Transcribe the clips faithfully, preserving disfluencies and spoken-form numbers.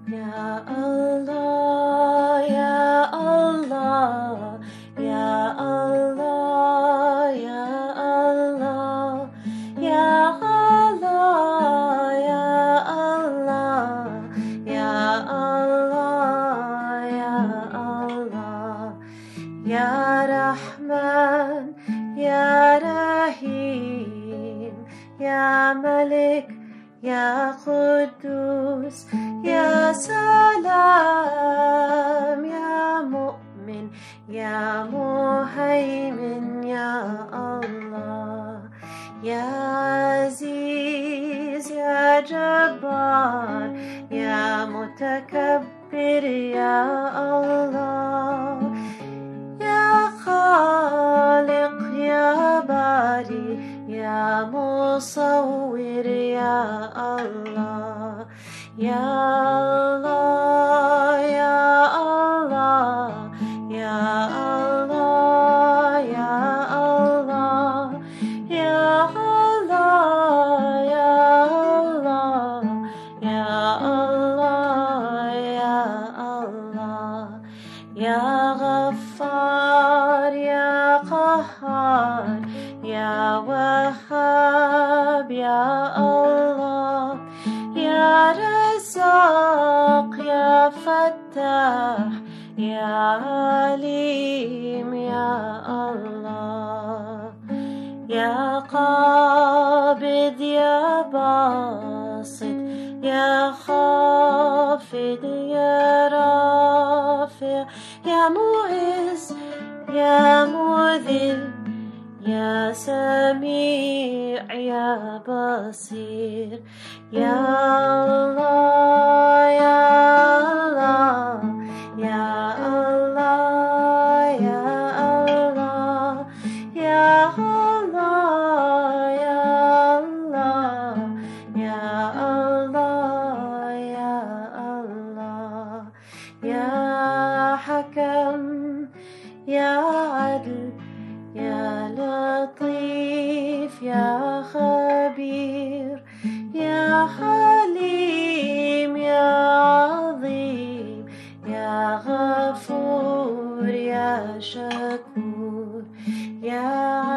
Ya Allah, Ya Allah, Ya Allah, Ya Allah, Ya Allah, Ya Allah, Ya Allah, Ya Allah, Ya Rahman, Ya Rahim, Ya Malik, Ya Quddus, Ya Salam, Ya Mu'min, Ya Muhaymin, Ya Allah, Ya Aziz, Ya Jabbar, Ya Mutakabbir, Ya Allah, Ya Khaliq, Ya Bari, Ya Musawwir, Ya Allah, Ya Allah, Ya Allah, Ya Allah, Ya Allah, Ya Allah, Ya Allah, Ya Allah, Ya Allah, Ya Ghaffar, Ya Qahhar, Ya Wahhab, Ya Allah, Ya Razzaq, Ya Fattah, Ya Alim, Ya Allah, Ya Qabid, Ya Basit, Ya Khafid, Ya Rafi', Ya Mu'izz, Ya Mudhill, Ya Sami', Ya Basir, Ya Allah, Ya Allah, Ya Allah, Ya Allah, Ya Allah, Ya Allah, Ya Allah, Ya Allah, Ya Hakam, Ya Adl, Ya Latif, Ya Khabir, Ya Halim, Ya Azim, Ya Ghafur, Ya Shakur, Ya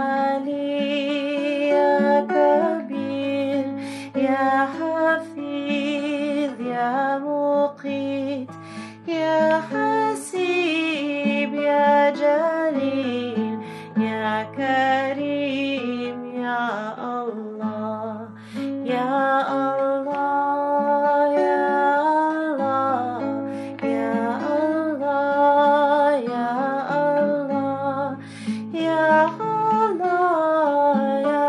Ali, Ya Kabir, Ya Hafiz, Ya Muqit, Ya Hasib, Ya Jalil, Ya Karim, Ya Allah, Ya Allah, Ya Allah, Ya Allah, Ya Allah, Ya Allah,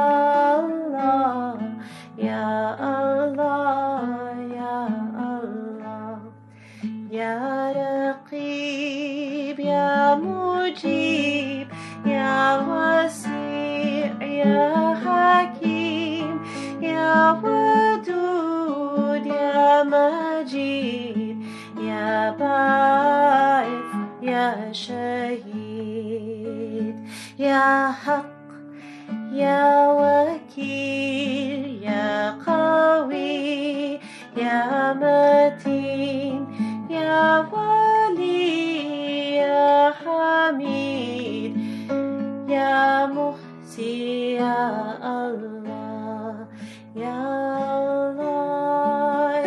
Ya Allah, Ya Allah, Ya Allah, Ya Raqib, Ya Mujib, Ya Wasi', Ya Hakim, Ya Wadud, Ya Majid, Ya Ba'ith, Ya Shahid, Ya Haq, Ya Wakil, Ya Qawi, Ya Matin, Ya Wali, Ya Hamid, Ya Muhsi, Ya Allah, Ya Allah,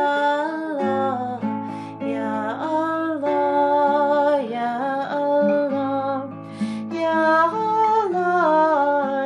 Ya Allah, Ya Allah, Ya Allah,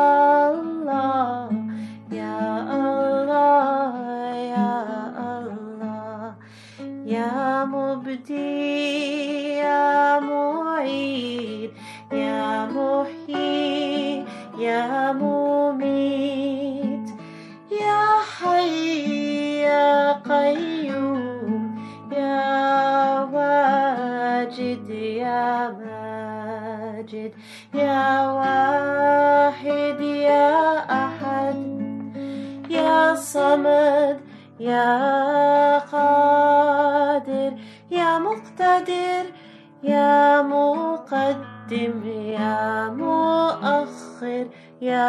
Ya Allah, Ya Allah, Ya Allah, Ya Mubdi, Ya Mu'id, Ya Muhyi, Ya Mumit, Ya Hayy, Ya Qayyum, Ya Wajid, Ya Majid, Ya Wahid, Ya Ahad, Ya Samad, Ya Qadir, Ya Muqtadir, Ya Muqaddim, Ya Muakhir, Ya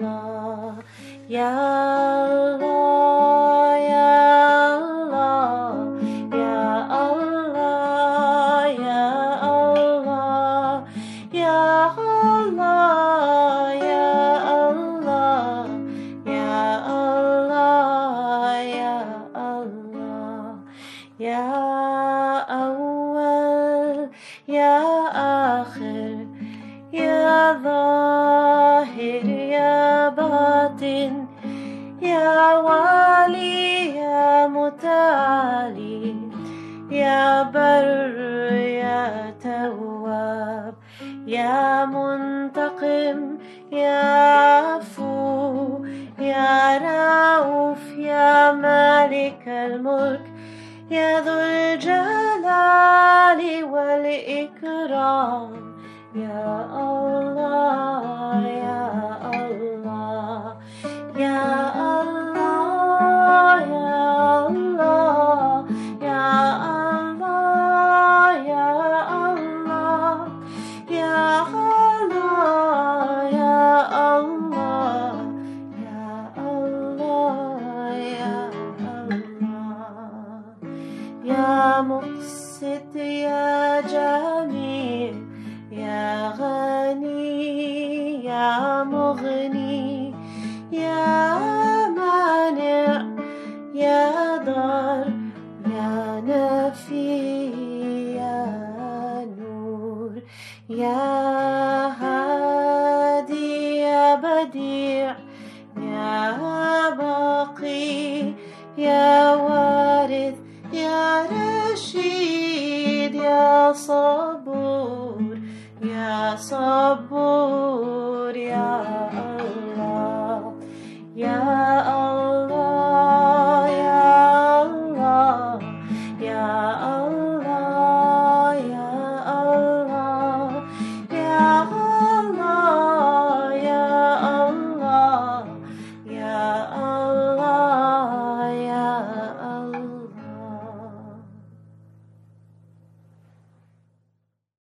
Allah, Ya Allah, Ya Allah, يا والي يا متعالي يا بر يا تواب يا منتقم يا عفو يا رؤوف يا مالك الملك يا ذو الجلال والإكرام يا الله يا الله يا الله يا الله يا الله يا الله يا الله يا الله يا الله يا الله يا مقسط يا جميل يا غني يا مغني يا مانع يا ضار يا نفي يا نور يا هادي يا بديع يا باقي يا وارث يا رشيد يا صبور يا صبور